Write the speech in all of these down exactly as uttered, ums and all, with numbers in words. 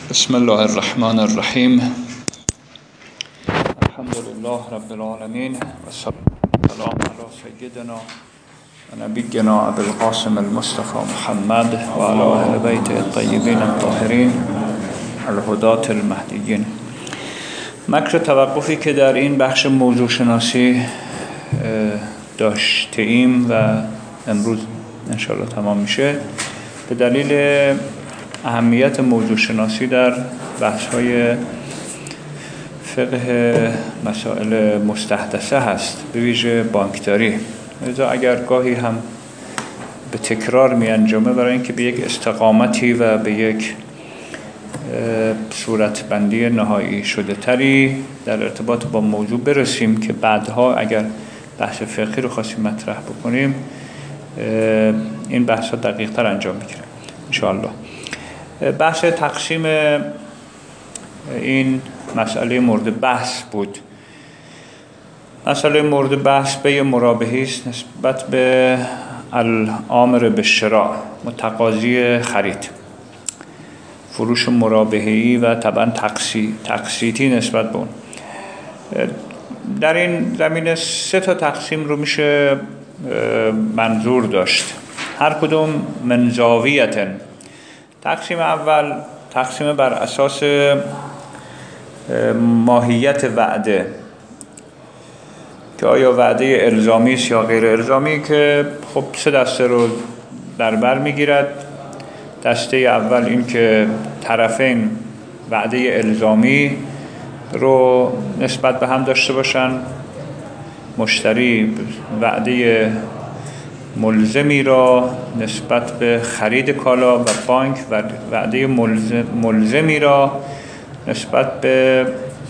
بسم الله الرحمن الرحیم. الحمد لله رب العالمین و سلام علی سیدنا و نبینا ابی القاسم المصطفى محمد و علی اهل بیت الطیبین الطاهرین الهداة المهدیین. مکر توقفی که در این بخش موضوع شناسی داشته ایم و امروز انشاءالله تمام میشه، به دلیل اهمیت موضوع شناسی در بحث‌های فقه مسائل مستحدثه هست، به ویژه بانکداری. لذا اگر گاهی هم به تکرار می انجامه برای اینکه به یک استقامتی و به یک صورتبندی نهایی شده تری در ارتباط با موضوع برسیم که بعدها اگر بحث فقهی رو خواستیم مطرح بکنیم این بحث ها دقیق تر انجام میگیره انشاءالله. بحث تقسیم این مسئله مورد بحث بود. مسئله مورد بحث به مرابحی است نسبت به الامر بالشراء، متقاضی خرید، فروش مرابحی و طبعا تقسی تقسیطی نسبت به اون. در این زمینه سه تا تقسیم رو میشه منظور داشت، هر کدوم من زاویتن. تقسیم اول تقسیم بر اساس ماهیت وعده که آیا وعده الزامی است یا غیر الزامی، که خب سه دسته رو در بر میگیرد. دسته اول این که طرفین وعده الزامی رو نسبت به هم داشته باشن، مشتری وعده ملزمی را نسبت به خرید کالا و بانک و وعده ملزم ملزمی را نسبت به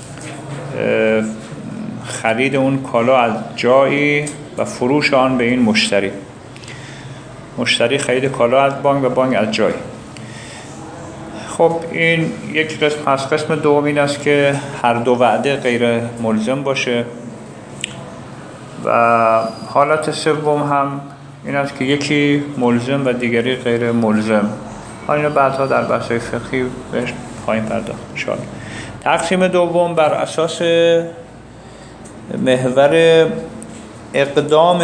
خرید اون کالا از جایی و فروش آن به این مشتری. مشتری خرید کالا از بانک و بانک از جایی. خب این یک قسم هست. قسم دوم این است که هر دو وعده غیر ملزم باشه و حالت سوم هم این است که یکی ملزم و دیگری غیر ملزم. اینو بعدها در بحث‌های فقهی بهش خواهیم پرداخت ان شاء الله. تقسیم دوم بر اساس محور اقدام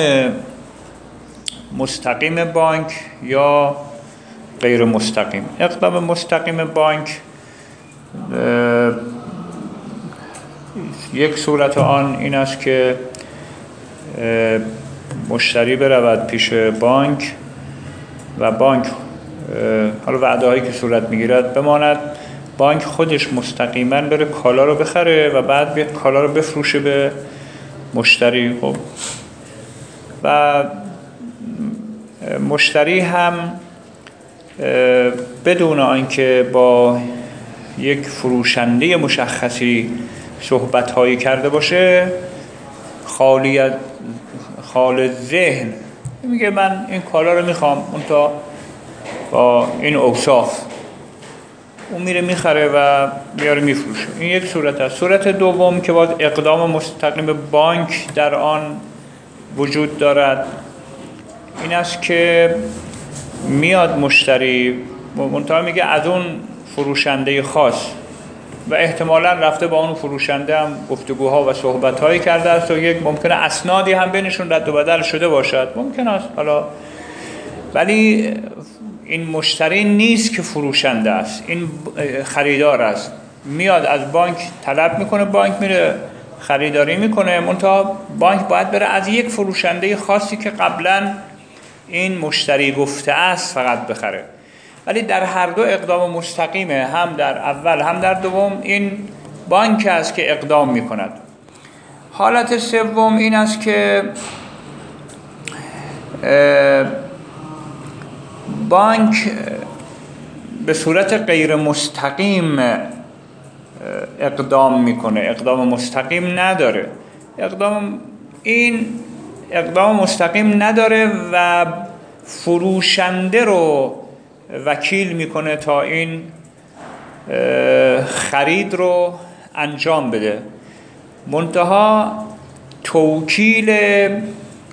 مستقیم بانک یا غیر مستقیم. اقدام مستقیم بانک یک صورت آن این است که مشتری برود پیش بانک و بانک، حالا وعده هایی که صورت میگیرد بماند، بانک خودش مستقیما بره کالا رو بخره و بعد بیاد کالا رو بفروشه به مشتری. خب و مشتری هم بدون آنکه با یک فروشنده مشخصی صحبت هایی کرده باشه، خالیت خال ذهن میگه من این کالا رو میخوام اون تا با این اوصاف، اون میره میخره و میاره میفروشه. این یک صورت است. صورت دوم که باز اقدام مستقیم بانک در آن وجود دارد این است که میاد مشتری منتها میگه از اون فروشنده خاص و احتمالاً رفته با اون فروشنده هم گفتگوها و صحبت‌هایی کرده است و یک ممکنه اسنادی هم بینشون رد و بدل شده باشد، ممکن است حالا، ولی این مشتری نیست که فروشنده است، این خریدار است. میاد از بانک طلب میکنه، بانک میره خریداری میکنه، منتها بانک باید بره از یک فروشنده خاصی که قبلاً این مشتری گفته است فقط بخره. ولی در هر دو اقدام مستقیمه، هم در اول هم در دوم این بانک است که اقدام میکند. حالت سوم این است که بانک به صورت غیر مستقیم اقدام میکنه، اقدام مستقیم نداره. اقدام این اقدام مستقیم نداره و فروشنده رو وکیل میکنه تا این خرید رو انجام بده، منتها توکیل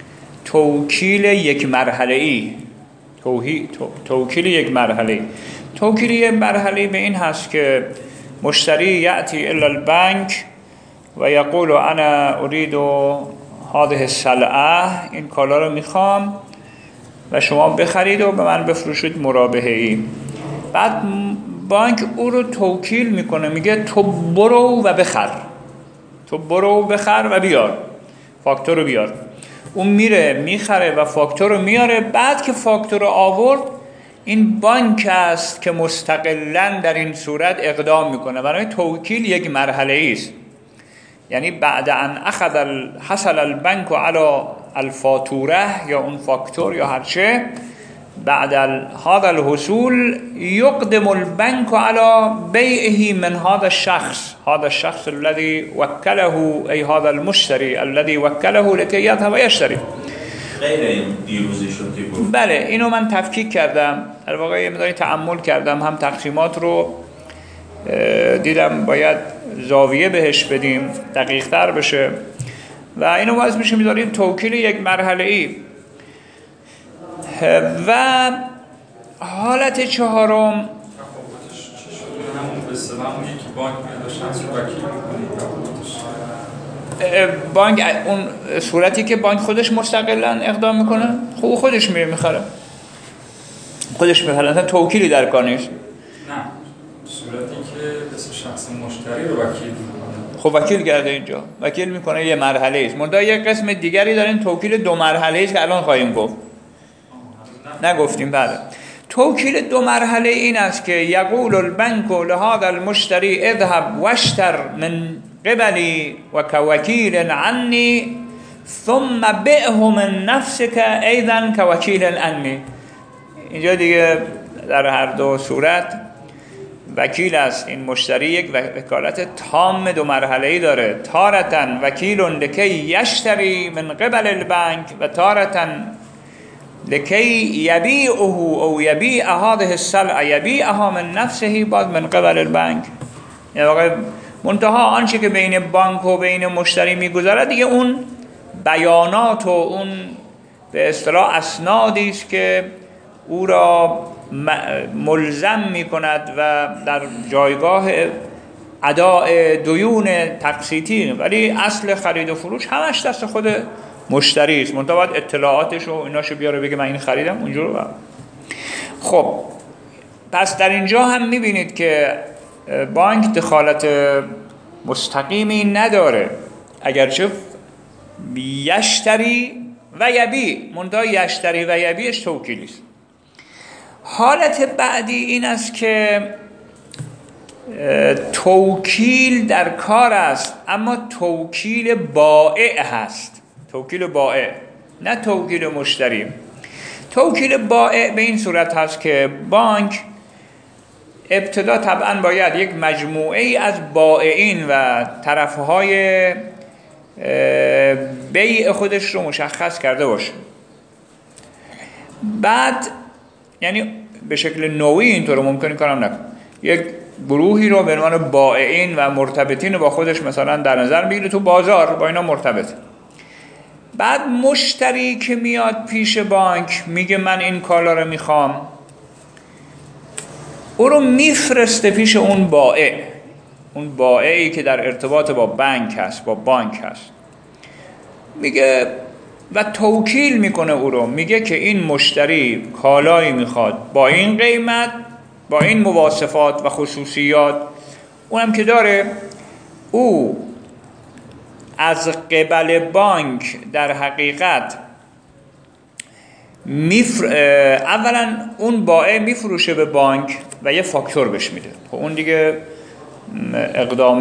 توکیل یک مرحله‌ای توکیل یک مرحله توکیل یه مرحله به این هست که مشتری یأتی الی البنک و یقول انا اريد هذه السلعه، این کالا رو میخوام و شما بخرید و به من بفروشید مرابحه ای. بعد بانک او رو توکیل میکنه، میگه تو برو و بخر، تو برو و بخر و بیار، فاکتور رو بیار. اون میره میخره و فاکتور رو میاره. بعد که فاکتور رو آورد، این بانک است که مستقلاً در این صورت اقدام میکنه. برای توکیل یک مرحله است، یعنی بعد ان اخذ حصل البنک علی الفاتوره یا اون فاکتور یا هرچه، بعد هذا الحصول يقدم البنك على بيعه من هذا الشخص هذا الشخص الذي وكله أي هذا المشتري الذي وكله لكي يذهب ويشتري. غیر این دیروزی شد دیگه. بله، اینو من تفکیک کردم، در واقع یه مقداری تأمل کردم، هم تقسیمات رو دیدم باید زاویه بهش بدیم دقیق تر بشه و اینو باز میشه میذاریم توکیل یک مرحله ای. و حالت چهارم بانک، اون صورتی که بانک خودش مستقلاً اقدام میکنه، خب خودش میره میخره، خودش میخره، مثلا توکیلی در کار نیست. نه، صورتی که مثل شخص مشتری رو وکیل میکنه. خب وکیل کرده اینجا، وکیل میکنه یه مرحله است. منتها یک قسم دیگری داریم توکیل دو مرحله است که الان خواهیم گفت. نگفتیم. بله، توکیل دو مرحله این است که یقول البنک لهذا المشتری اذهب واشتر من قبلی و کوکیل عنی ثم بئه من نفسك ایضا کوکیل عنی. اینجا دیگه در هر دو صورت وکیل است. این مشتری یک وکالت تام دو مرحله‌ای داره. تارةً وکیل لکی یشتری من قبل البنک و تارةً لکی یبیعه او یبیع هذه السلعه یبیعها من نفسه بعد من قبل البنک. یعنی واقعا منتها آنچه که بین بانک و بین مشتری میگذرد دیگه اون بیانات و اون به اصطلاح اسنادی است که او را ملزم میکند و در جایگاه اداء دیون تقسیطی، ولی اصل خرید و فروش همش دست خود مشتری است. منتها باید اطلاعاتش و ایناشو بیاره بگه من این خریدم اونجور. رو خب پس در اینجا هم میبینید که بانک دخالت مستقیمی نداره، اگرچه یشتری و یبی، منتها یشتری و یبیش توکیلی است. حالت بعدی این است که توکیل در کار است، اما توکیل بائع هست. توکیل بائع، نه توکیل مشتری. توکیل بائع به این صورت هست که بانک ابتدا طبعا باید یک مجموعه ای از بائعین و طرفهای بیع خودش رو مشخص کرده باشه. بعد یعنی به شکل نوعی اینطور ممکنه کارم نکنه، یک گروهی رو به عنوان بائعین و مرتبطین با خودش مثلا در نظر میگیره، تو بازار با اینا مرتبط. بعد مشتری که میاد پیش بانک میگه من این کالا رو میخوام، او رو میفرسته پیش اون بائع، اون بائعی که در ارتباط با بانک هست، با بانک هست، میگه و توکیل میکنه او رو، میگه که این مشتری کالایی میخواد با این قیمت، با این مواصفات و خصوصیات، اونم که داره. او از قبل بانک در حقیقت میفر... اولا اون بائع میفروشه به بانک و یه فاکتور بهش میده. خب اون دیگه اقدام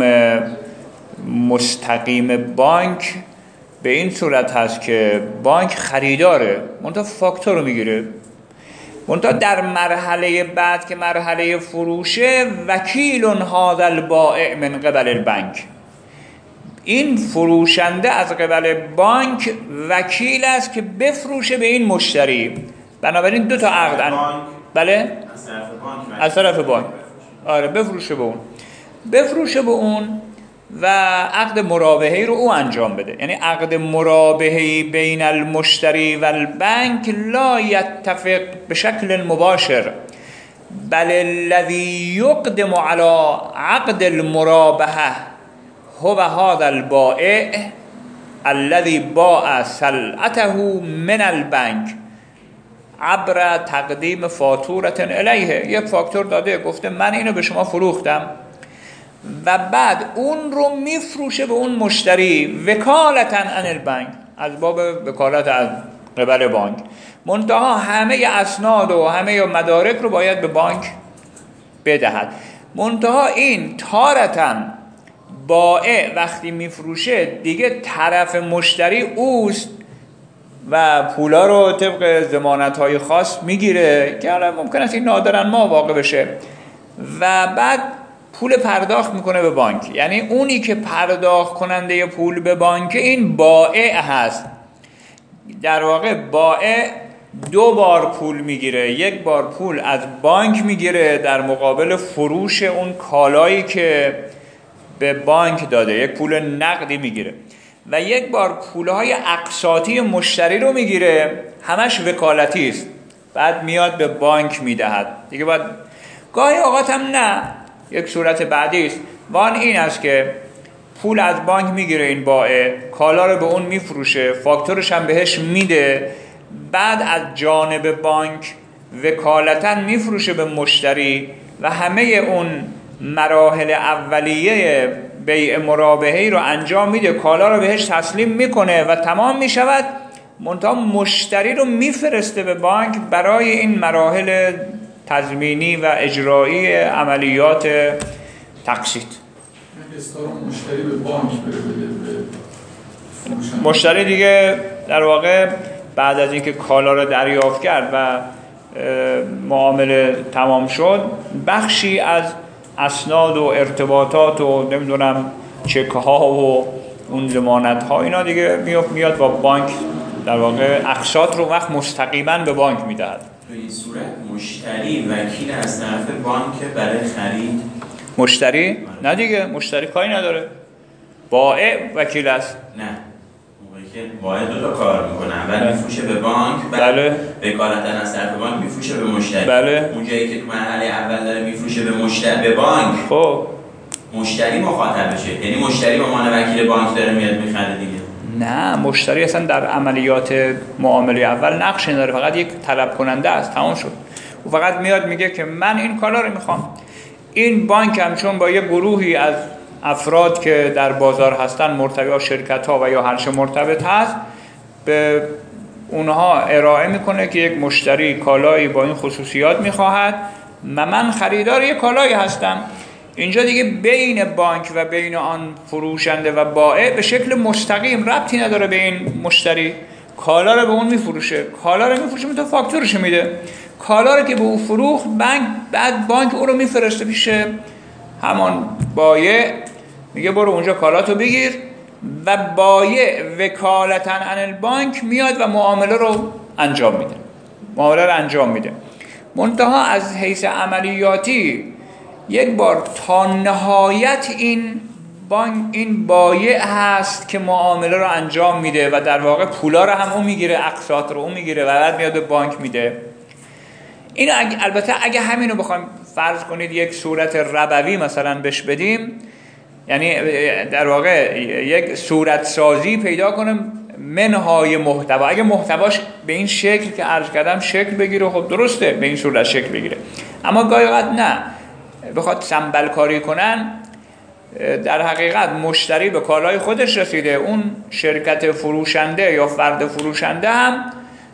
مستقیم بانک به این صورت هست که بانک خریداره، منتها فاکتور رو میگیره. منتها در مرحله بعد که مرحله فروشه، وکیل هذا البائع من قبل البنک، این فروشنده از قبل بانک وکیل است که بفروشه به این مشتری. بنابراین دو تا عقد ان... بله از طرف بانک، از طرف بانک، آره بفروشه به اون، بفروشه به اون و عقد مرابحه‌ای رو او انجام بده. یعنی عقد مرابحه‌ای بین المشتری و البنک لا یتفق به شکل مباشر، بل الذی یقدم علی عقد المرابحه هو هذا البائع الذي باع سلعته من البنک عبر تقدیم فاتوره الیه. یک فاکتور داده گفته من اینو به شما فروختم و بعد اون رو میفروشه به اون مشتری وکالتا عن البنک، از باب وکالت از قبل بانک، منتها همه اسناد و همه مدارک رو باید به بانک بدهد. منتها این تارتاً بائع وقتی میفروشه دیگه طرف مشتری اوست و پولا رو طبق ضمانت‌های خاص میگیره که الان ممکن است این نادراً ما واقع بشه و بعد پول پرداخت میکنه به بانک. یعنی اونی که پرداخت کننده پول به بانک این بائع هست. در واقع بائع دو بار پول میگیره، یک بار پول از بانک میگیره در مقابل فروش اون کالایی که به بانک داده، یک پول نقدی میگیره، و یک بار پولهای اقساطی مشتری رو میگیره، همش وکالتی است، بعد میاد به بانک میدهد دیگه. بعد گاهی اوقات هم نه، یک صورت بعدی است وان این است که پول از بانک میگیره این بائع، کالا رو به اون میفروشه، فاکتورش هم بهش میده، بعد از جانب بانک وکالتاً میفروشه به مشتری و همه اون مراحل اولیه بیع مرابحه‌ای رو انجام میده، کالا رو بهش تسلیم میکنه و تمام میشود، منتها مشتری رو میفرسته به بانک برای این مراحل تضمینی و اجرایی عملیات تقسیط. مشتری به بانک بره بده. مشتری دیگه در واقع بعد از اینکه کالا رو دریافت کرد و معامله تمام شد، بخشی از اسناد و ارتباطات و نمیدونم چک ها و اون ضمانت ها اینا دیگه میاد با بانک، در واقع اقساط رو وقت مستقیما به بانک میدهد. تو این صورت مشتری وکیل از طرف بانک برای خرید؟ مشتری؟ نه دیگه، مشتری کاری نداره، بائع وکیل است. نه، موقعی که بائع دو تا کار میکنه، اول میفروشه به بانک، بعد بله. وکالتاً از طرف بانک میفروشه به مشتری. بله. اونجایی که تو مرحله اول داره میفروشه به مشتری به بانک، خب مشتری مخاطبشه، یعنی مشتری به عنوان وکیل بانک داره میاد میخره دیگه. نه، مشتری اصلا در عملیات معامله اول نقش نداره، فقط یک طلب کننده است، تمام شد. و فقط میاد میگه که من این کالا رو میخوام. این بانک هم چون با یه گروهی از افراد که در بازار هستن مرتبط، شرکت ها و یا هر چه مرتبط هست، به اونها ارائه میکنه که یک مشتری کالایی با این خصوصیات میخواهد و من خریدار یک کالایی هستم. اینجا دیگه بین بانک و بین آن فروشنده و بائع به شکل مستقیم ربطی نداره به این مشتری، کالا رو به اون میفروشه، کالا رو میفروشه تا فاکتورش میده، کالا رو که به اون فروخت بانک، بعد بانک او رو میفرسته پیش همان بایع، میگه برو اونجا کالاتو بگیر، و بایع وکالتاً عن البانک میاد و معامله رو انجام میده، معامله رو انجام میده. منتها از حیث عملیاتی یک بار تا نهایت این بانک، این بایع هست که معامله رو انجام میده و در واقع پولا رو هم اون میگیره، اقساط رو اون میگیره و بعد میاد به بانک میده. این اگه البته اگه همین رو بخوایم فرض کنید یک صورت ربوی مثلا بش بدیم، یعنی در واقع یک صورت سازی پیدا کنیم منهای محتوا، اگه محتواش به این شکل که عرض کردم شکل بگیره، خب درسته به این صورت شکل بگیره. اما گاهی اوقات نه، بخواد سنبل کاری کنن، در حقیقت مشتری به کالای خودش رسیده، اون شرکت فروشنده یا فرد فروشنده هم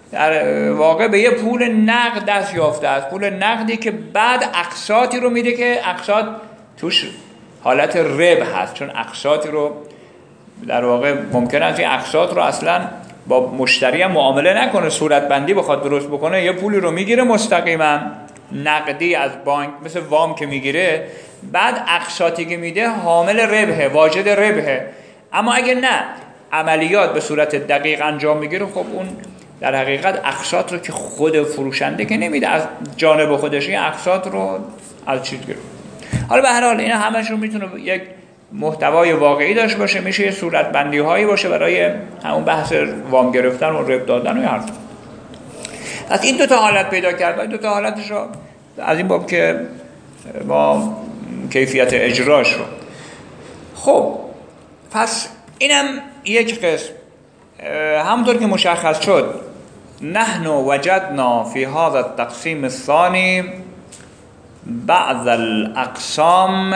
در واقع به یه پول نقد دست یافته است، پول نقدی که بعد اقساطی رو میده که اقساط توش حالت ربح هست، چون اقساطی رو در واقع ممکن است این اقساط رو اصلا با مشتری هم معامله نکنه، صورت بندی بخواد درست بکنه، یه پولی رو میگیره مستقیما نقدی از بانک مثل وام که میگیره، بعد اقساطی که میده حامل ربحه، واجد ربحه. اما اگه نه عملیات به صورت دقیق انجام میگیره، خب اون در حقیقت اقساط رو که خود فروشنده که نمیده از جانب خودش، این اقساط رو از چیز گرفت. حالا به هر حال اینا همشون میتونه یک محتوای واقعی داشته باشه، میشه یه صورت بندی هایی باشه برای همون بحث وام گرفتن و رب دادن و حرف. پس این دو تا حالت پیدا کرد و دو تا حالتش رو از این باب که ما کیفیت اجراش رو. خب پس اینم یک قسم. همونطور که مشخص شد نحن وجدنا في هذا التقسيم الثاني بعض الأقسام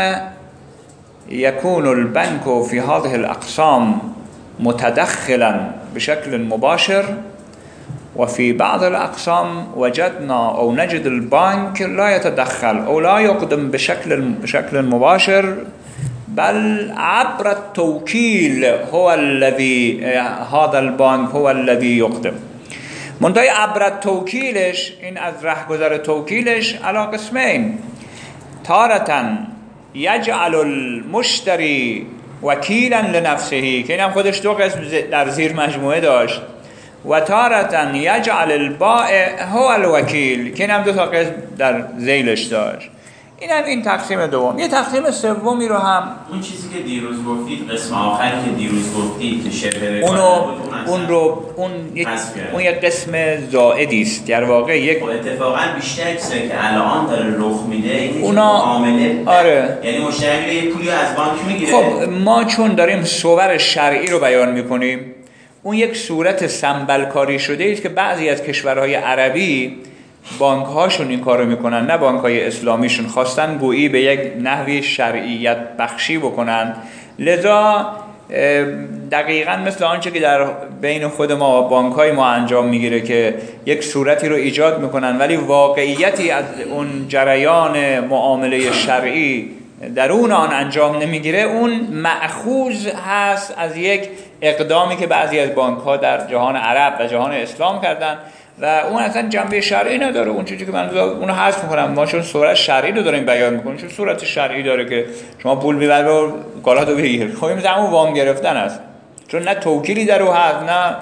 يكون البنك في هذه الأقسام متدخلا بشكل مباشر، وفي بعض الأقسام وجدنا أو نجد البنك لا يتدخل أو لا يقدم بشكل بشكل مباشر، بل عبر التوكيل هو الذي هذا البنك هو الذي يقدم. منتهی عبر توکیلش، این از رهگذر توکیلش علی قسمین: تارة یجعل المشتری وکیلا لنفسه، که اینم خودش دو قسم در زیر مجموعه داشت، و تارة یجعل البائع هو الوکیل، که اینم دو تا قسم در ذیلش داشت. اینم این تقسیم دوم. یه تقسیم سومی رو هم اون چیزی که دیروز گفتید، قسم آخری که دیروز گفتید که شبه اونو اون رو اون یک اون یک قسم زائدی است، در واقع یک اتفاقا بیشتر چیزی که الان داره رخ میده اونا معامله. آره، یعنی مشتری میره یه پولی از بانک میگیره. خب ما چون داریم صور شرعی رو بیان میکنیم، اون یک صورت سنبلکاری شده است که بعضی از کشورهای عربی بانک هاشون این کارو میکنن، نه بانک های اسلامیشون، خواستن گویی به یک نحوی شرعیت بخشی بکنن. لذا دقیقاً مثل آنچه که در بین خود ما بانک های ما انجام میگیره که یک صورتی رو ایجاد میکنن ولی واقعیتی از اون جریان معامله شرعی درون آن انجام نمیگیره، اون مأخوذ هست از یک اقدامی که بعضی از بانک ها در جهان عرب و جهان اسلام کردن و اون اصلا جنبه شرعی نداره. اون چیزی که من اونو حذف میکنم، ما چون صورت شرعی رو داریم بیان میکنیم، چون صورت شرعی داره که شما پول میبری و کالاتو بگیر. خب این مثل همون وام گرفتن است، چون نه توکیلی در او هست، نه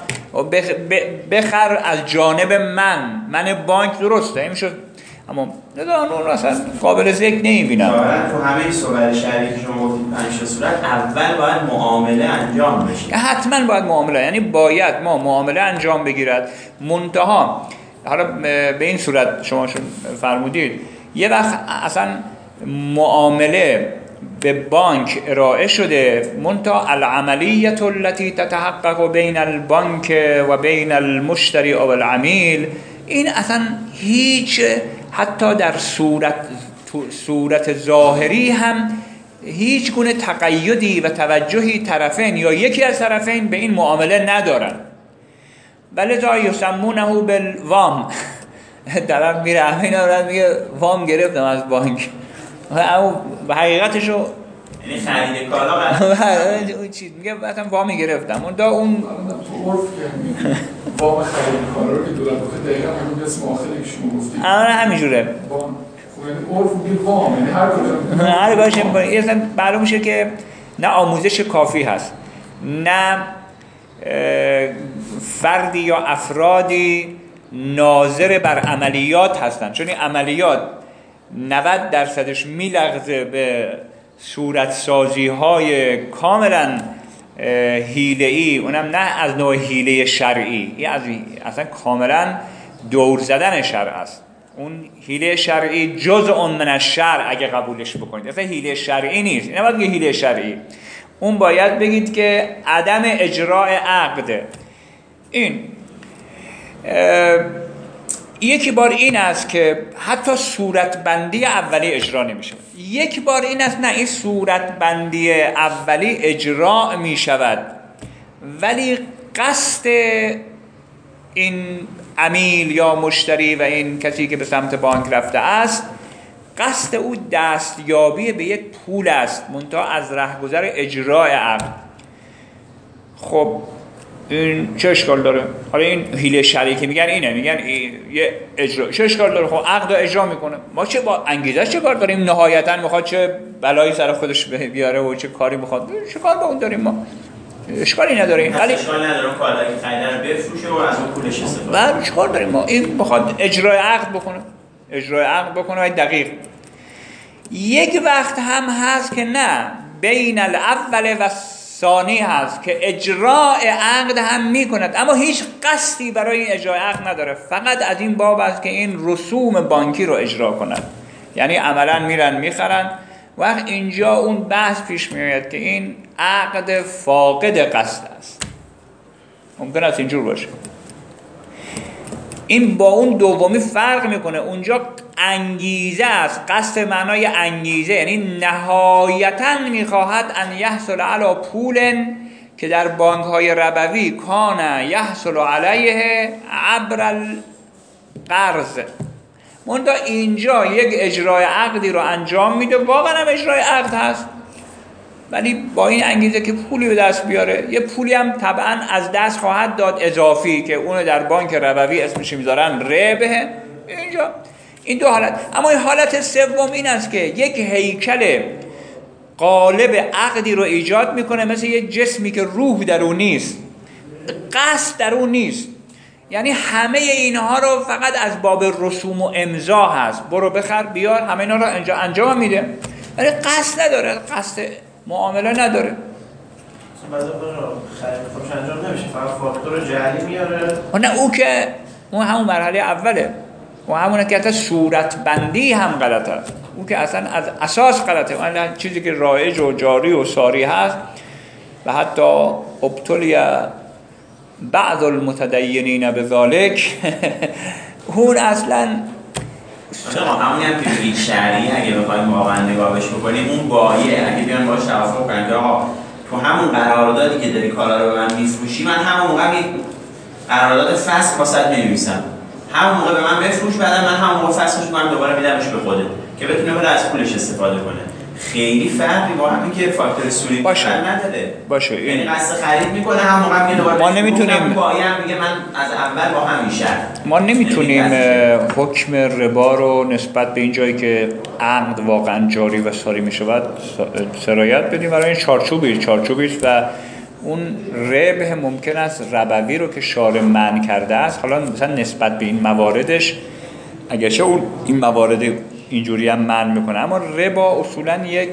بخر از جانب من من بانک درسته این میشه، اما ندارن اون اصلا قابل ذکر نمیبینم. واقعا تو همه صور شرعی که شما گفتید پنج صورت اول باید معامله انجام بشه. حتما باید معامله، یعنی باید ما معامله انجام بگیرد. منتها حالا به این صورت شما شون فرمودید یه وقت اصلا معامله به بانک ارائه شده، منتها العملیت التي تتحقق بین البانک و بین المشتری او العمیل، این اصلا هیچ، حتی در صورت صورت ظاهری هم هیچ گونه تقیدی و توجهی طرفین یا یکی از طرفین به این معامله ندارن. ولذا یسمونه بالوام. طرف میره همین رو میگه وام گرفتم از بانک، اما حقیقتشو یعنی خرید کالا قرار اون چیز میگه مثلا وامی گرفتم اون دا اون تو عرف که وام خرید کالا رو که دولت بخواد دقیقا همون قسم آخری که شما گفتید آره همینجوره وام، خب یعنی عرف میگه وام، یعنی هر کجا هر کجا میکنه. این اصلا معلوم میشه که نه آموزش کافی هست، نه فردی یا افرادی ناظر بر عملیات هستن، چون این عملیات نود درصدش میلغزه به صورت سازی های کاملا حیله‌ای، اونم نه از نوع حیله شرعی، این از اصلا کاملا دور زدن شرع است. اون حیله شرعی جزء من الشرع اگه قبولش بکنید، اصلا حیله شرعی نیست، این نباید بگید حیله شرعی، اون باید بگید که عدم اجراء عقد. این یکی بار این است که حتی صورت بندی اولی اجرا نمیشه، یک بار این است نه این صورت بندی اولی اجرا میشود ولی قصد این عمیل یا مشتری و این کسی که به سمت بانک رفته است، قصد او دستیابی به یک پول است منتها از رهگذر اجراء عقد. خب این چه اشکال داره؟ حالا این حیله شرعی که میگن اینه، میگن این یه اجرا، چه اشکال داره؟ خب عقد رو اجرا میکنه، ما چه با انگیزه چه کار داریم؟ نهایتا میخواد چه بلایی سر خودش بیاره و چه کاری میخواد، چه کار با اون داریم؟ ما اشکالی نداریم، ولی اشکال نداره کالا که خریدن رو بفروشه و از اون پولش استفاده کنه. چه کار داریم ما؟ این میخواد اجرای عقد بکنه، اجرای عقد بکنه و دقیق. یک وقت هم هست که نه، بین الاول و ثانی هست که اجراء عقد هم میکند اما هیچ قصدی برای این اجراء عقد نداره، فقط از این باب است که این رسوم بانکی رو اجرا کند. یعنی عملا میرن میخرن. وقت اینجا اون بحث پیش میاد که این عقد فاقد قصد است. ممکن است اینجور باشه. این با اون دومی فرق میکنه. اونجا انگیزه است، قصد معنای انگیزه، یعنی نهایتاً میخواهد ان یحصل علی پول که در بانک های ربوی کان یحصل علیه عبر القرض. منتها اینجا یک اجرای عقدی رو انجام میده، واقعا هم اجرای عقد هست، ولی با این انگیزه که پولی به دست بیاره. یه پولی هم طبعا از دست خواهد داد اضافی که اونو در بانک ربوی اسمش میذارن ربح. اینجا این دو حالت. اما این حالت سوم این است که یک هیکل قالب عقدی رو ایجاد میکنه، مثل یک جسمی که روح در اون نیست، قصد در اون نیست. یعنی همه اینها رو فقط از باب رسوم و امضا هست، برو بخر بیار، همه اینا رو انجام انجام میده، ولی قصد نداره، قصد معامله نداره. بعضی وقتا خرید فروش انجام نمیشه، فقط فاکتور جعلی میاره. نه او که اون همون مرحله اوله، و همونه که حتی صورت بندی هم غلط است. اون که اصلا از اساس غلطه. اون چیزی که رایج و جاری و ساری هست و حتی ابتلی بعض المتدینین بذالک اون اصلا همونی هم که فیک شرعی اگه بخوایم واقعا نگاهش بکنیم، اون بایه اگه بیان باش توافق کنیم که آقا تو همون قراردادی که داری کالا رو به من میفروشی، من همون موقع یک قرارداد فسخ واسط می‌نویسم، همون موقع به من بفروش، بعدا من همون موقع فسخش می‌کنم، دوباره میدمش به خودت که بتونه بره از پولش استفاده کنه. خیلی فرقی با همین که فاکتور سوری باشه نداره. باشه. یعنی قصد خرید میکنه، همون موقع میگه دوباره ما نمیتونیم بایم میگه من از اول با همین شرط. ما نمیتونیم حکم ربا رو نسبت به این جایی که عقد واقعا جاری و ساری میشود سرایت بدیم. برای این چارچوبی چارچوبی است و اون ربح ممکن است ربوی رو که شارع منع کرده است، حالا مثلا نسبت به این مواردش اگرچه اون این موارد اینجوری هم منع میکنه، اما ربا اصولا یک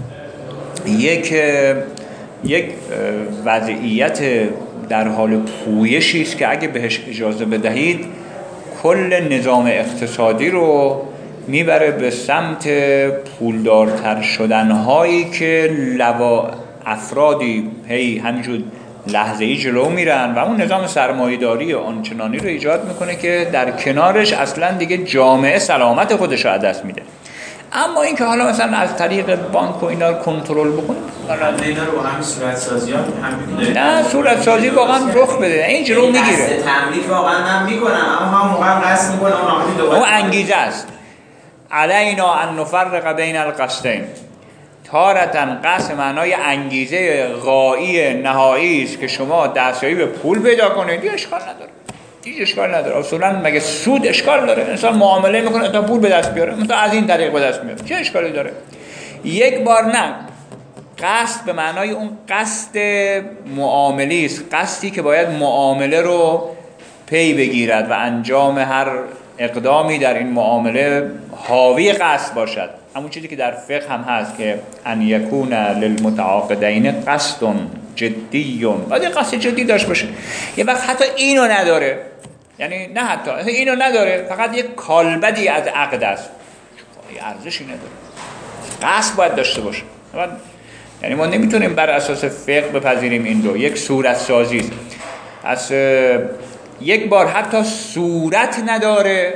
یک یک وضعیت در حال پویشی است که اگه بهش اجازه بدهید کل نظام اقتصادی رو میبره به سمت پولدارتر شدنهایی که لوا افرادی هی همینجور لحظه‌ای جلو میرن و اون نظام سرمایه‌داری آنچنانی رو ایجاد میکنه که در کنارش اصلا دیگه جامعه سلامت خودش رو از دست میده. اما این که حالا مثلا از طریق بانک و اینا رو کنترل بکنه، حالا اینا رو با همین صورت سازی ها هم نه صورت سازی واقعا رخ بده، این جلو میگیره. قصد تملیک واقعا من میکنم، اما هم موقع قصد میکنم اون آمدی دوباره اون انگیزه است. علینا ان نفرق بین القصدین. تارتن قصد معنای انگیزه غایی نهایی است که شما دستیابی به پول پیدا کنید، یه اشکال نداره، هیچ اشکال نداره. اصولا مگه سود اشکال داره؟ انسان معامله میکنه تا پول به دست بیاره، مثلا از این طریق به دست میاره، چه اشکالی داره؟ یک بار نه، قصد به معنای اون قصد معاملی است، قصدی که باید معامله رو پی بگیرد و انجام هر اقدامی در این معامله حاوی قصد باشد. همون چیزی که در فقه هم هست که ان یکون للمتعاقدین قصد جدی، باید قصد جدی داشت باشه. یه وقت حتی اینو نداره، یعنی نه حتی اینو نداره، فقط یک کالبدی از عقد است، یه ارزشی نداره، قصد باید داشته باشه. یعنی ما نمیتونیم بر اساس فقه بپذیریم این دو، یک صورت سازی است. از یک بار حتی صورت نداره،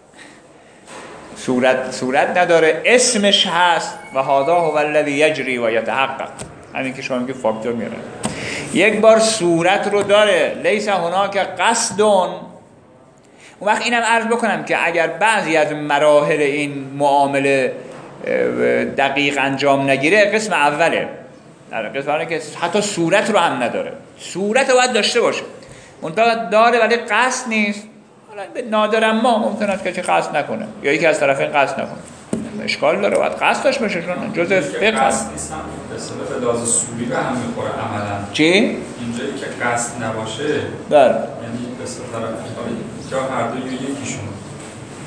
صورت صورت نداره، اسمش هست و هذا هو الذی یجری و یتحقق، همین که شما میگه فاکتور میاره. یک بار صورت رو داره، لیس هناک قصد. اون وقت اینم عرض بکنم که اگر بعضی از مراحل این معامله دقیق انجام نگیره، قسم اوله، در قسم اوله که حتی صورت رو هم نداره، صورت رو باید داشته باشه، منتها داره ولی قصد نیست. حالا به نادر ما ممکن است که قصد نکنه یا یکی از طرفین قصد نکنه، اشکال داره، باید قصد داشته باشه، چون جزء فقه قصد نیست، هم به اصطلاح به لحاظ سوری به هم میخوره عملا. چی؟ اینجایی که قصد نباشه، بله، یعنی به اصطلاح طرف یا هر دو یا یکیشون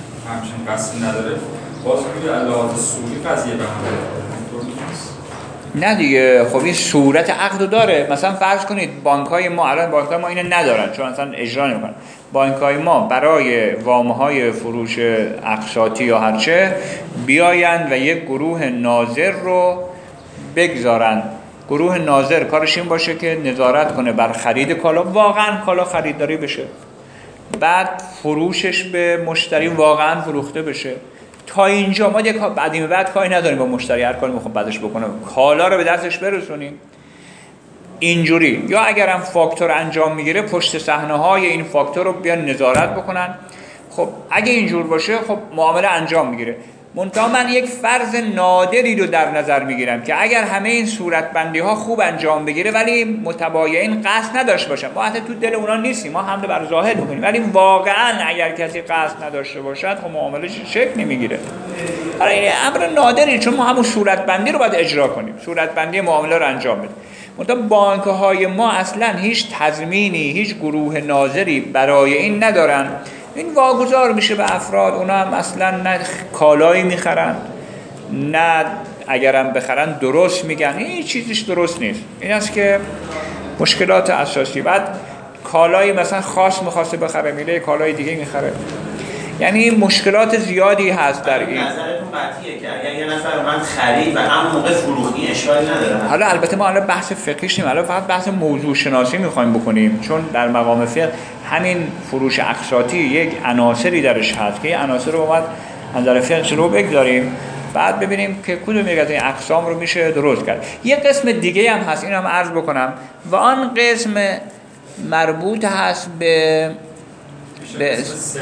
همچین قصدی نداره، باز روی لحاظ سوری قضیه به هم میخوره. نه دیگه. خب این صورت عقد داره. مثلا فرض کنید بانک‌های ما الان بانک‌های ما اینو ندارن چون اصلا اجرا نمی‌کنن. بانک‌های ما برای وام‌های فروش اقساطی یا هرچه بیایند و یک گروه ناظر رو بگذارن. گروه ناظر کارش این باشه که نظارت کنه بر خرید کالا، واقعا کالا خریداری بشه، بعد فروشش به مشتری واقعا فروخته بشه. تا اینجا ما دیگه بعدیم بعد کاری نداریم با مشتری، هر کاری میخوام بعدش بکنه کالا رو به دستش برسونیم. اینجوری یا اگرم فاکتور انجام میگیره پشت صحنه های این فاکتور رو بیان نظارت بکنن. خب اگه اینجور باشه خب معامله انجام میگیره. منتها من یک فرض نادری رو در نظر میگیرم که اگر همه این صورتبندی ها خوب انجام بگیره ولی متبایعین قصد نداشته باشن، ما حتی تو دل اونا نیستیم، ما حمله بر ظاهر میکنیم، ولی واقعا اگر کسی قصد نداشته باشد خب معاملهش شکل نمیگیره. برای امر نادری، چون ما همون صورتبندی رو باید اجرا کنیم، صورتبندی معامله رو انجام بدیم. منتها بانک های ما اصلا هیچ تضمینی، هیچ گروه ناظری برای این ندارن. این واگذار میشه به افراد، اونا هم اصلا نه کالایی میخرن نه اگرم بخرن درست میگن، این چیزیش درست نیست. این است که مشکلات اساسی. بعد کالایی مثلا خاص میخواسته بخره میله کالای دیگه میخره، یعنی مشکلات زیادی هست در این. نظرتون قطعیه که اگر یه نفر اومد خرید و همون موقع فروختی اشکالی نداره؟ حالا البته ما الان بحث فقهیش نیم، الان فقط بحث موضوع شناسی میخوایم بکنیم، چون در مقام فقه همین فروش اقساطی یک عناصری درش هست که این عناصر رو باید از نظر فقه رو بگذاریم، بعد ببینیم که کدوم یک از این اقسام رو میشه درست کرد. یک قسم دیگه هم هست، اینو هم عرض بکنم، و آن قسم مربوط هست به به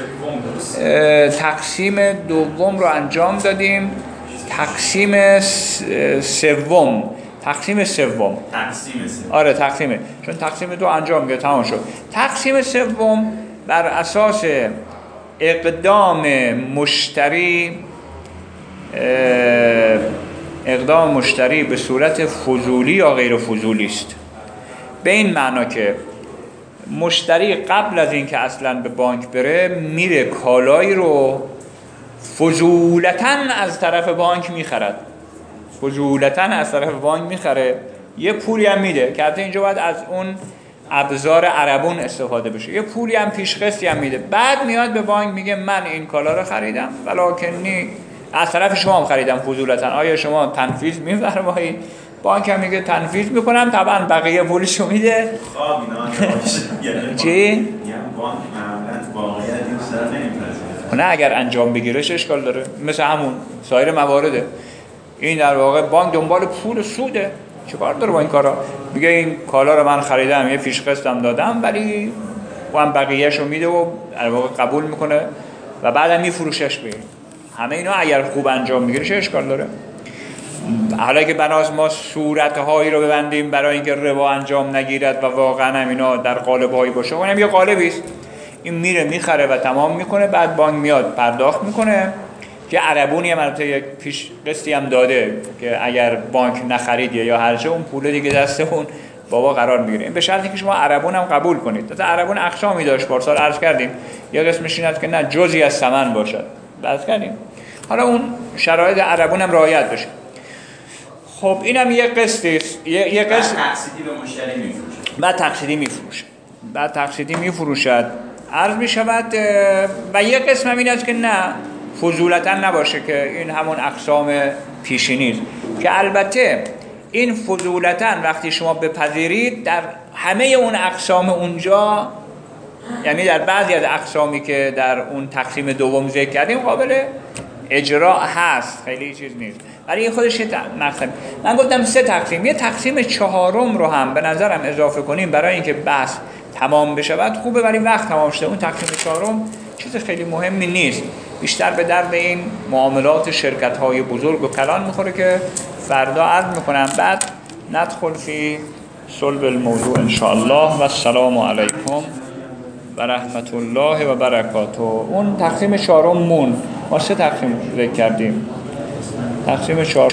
تقسیم دوم رو انجام دادیم. تقسیم سوم تقسیم سوم تقسیم سوم آره تقسیمه، چون تقسیم دو انجام میده تمام شد. تقسیم سوم بر اساس اقدام مشتری اقدام مشتری به صورت فضولی یا غیر فضولی است. به این معنا که مشتری قبل از این که اصلا به بانک بره میره کالایی رو فضولتاً از طرف بانک میخرد، فضولتاً از طرف بانک میخره، یه پولی هم میده که حتی اینجا باید از اون ابزار عربون استفاده بشه، یه پولی هم پیشقسطی هم میده، بعد میاد به بانک میگه من این کالا رو خریدم ولکنی از طرف شما هم خریدم فضولتاً، آیا شما تنفیذ میفرمایید؟ بانک هم میگه تنفیذ میکنم، طبعا بقیه پولشو میده. خواب اینا چی؟ یعنی بانک معمولا واقعیت این سر نمیپذیره. نه اگر انجام بگیرش اشکال داره، مثل همون سایر موارده. این در واقع بانک دنبال پول سوده، چیکار داره با این کارا؟ میگه این کالا رو من خریدم، یه پیش قسطم دادم، ولی اون بقیه‌شو میده و در واقع قبول میکنه و بعدم میفروشش به همه اینا. اگر خوب انجام بگیرش اشکال داره. حالا که بناس ما صورتهایی رو ببندیم برای اینکه ربا انجام نگیرد و واقعا هم اینا در قالب‌هایی باشه، اونم یه قالبی است. این میره میخره و تمام میکنه، بعد بانک میاد پرداخت میکنه که عربونی هم البته یک پیش قسطی هم داده که اگر بانک نخرید یا هرچه اون پول دیگه دست اون بابا قرار میگیره. این به شرطی که شما عربون هم قبول کنید. مثلا عربون اقسامی داشت، پارسال عرض کردیم، یه قسمش این است که نه جزئی از ثمن باشد، عرض کردیم. حالا اون شرایط عربون هم رعایت بشه. خب اینم یه قسطی است، یه یه قسط تقسیطی به مشتری میفروشه، بعد تقسیطی میفروشه، بعد تقسیطی میفروشد، عرض میشود. و یه قسم هم این است که نه فضولتاً نباشه، که این همون اقسام پیشینی است که البته این فضولتاً وقتی شما بپذیرید در همه اون اقسام اونجا، یعنی در بعضی از اقسامی که در اون تقسیم دوم ذکر کردیم قابل اجرا هست، خیلی چیز نیست، ولی این خودش یه مقسم. من گفتم سه تقسیم، یه تقسیم چهارم رو هم به نظرم اضافه کنیم برای اینکه بحث تمام بشه. بعد خوبه ولی وقت تمام شده. اون تقسیم چهارم چیز خیلی مهمی نیست، بیشتر به درد این معاملات شرکت‌های بزرگ و کلان میخوره که فردا عرض میکنم. بعد ندخل فی صلب الموضوع ان شاء الله. و السلام علیکم و رحمت الله و برکاته. اون تقسیم چهارم مون، ما سه تقسیم ذکر کردیم. تقسیم چهارم